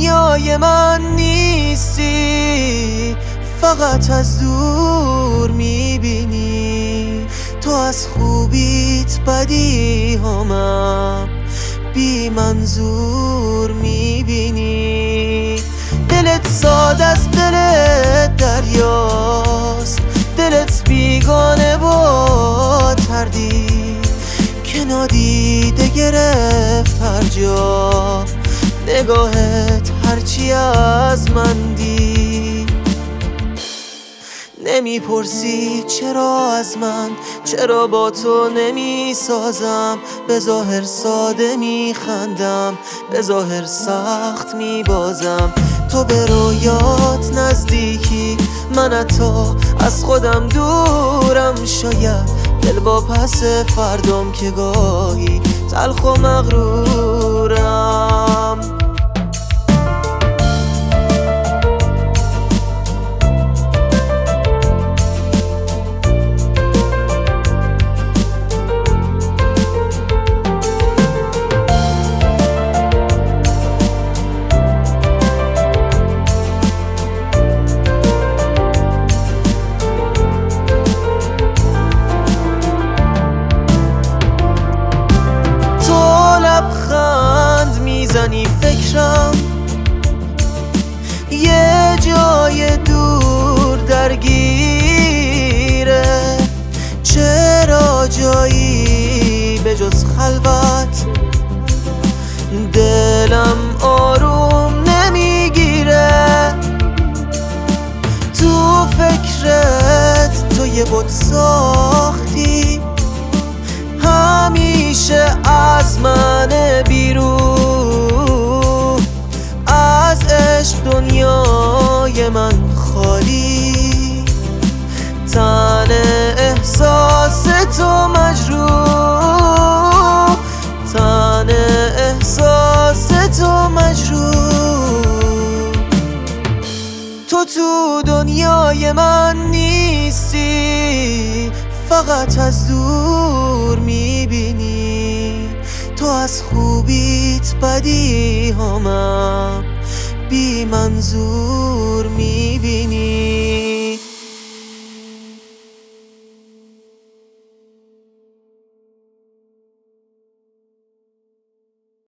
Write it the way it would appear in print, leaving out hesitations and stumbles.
دنیای من نیستی، فقط از دور میبینی. تو از خوبیت بدی همم بی منظور میبینی. دلت ساده است، دلت دریاست، دلت بیگانه با تردید که نادیده گرفت هر جا نگاهت هرچی از من دید. نمیپرسی چرا از من، چرا با تو نمیسازم. به ظاهر ساده میخندم، به ظاهر سخت میبازم. تو به رویات نزدیکی، من حتی از خودم دورم. شاید دل با پس فردام که گاهی تلخ و مغرورم. میزنی فکرم یه جای دور درگیره. چرا جایی به جز خلوت دلم آروم نمیگیره؟ تو فکرت تو یه بت ساختی، همیشه از من بیرون. از عشق دنیای من خالی، تن احساس تو مجروح، تن احساس تو مجروح. تو دنیای من نیستی، فقط از دور میبینی. تو از خوبیت بدی همم بی منظور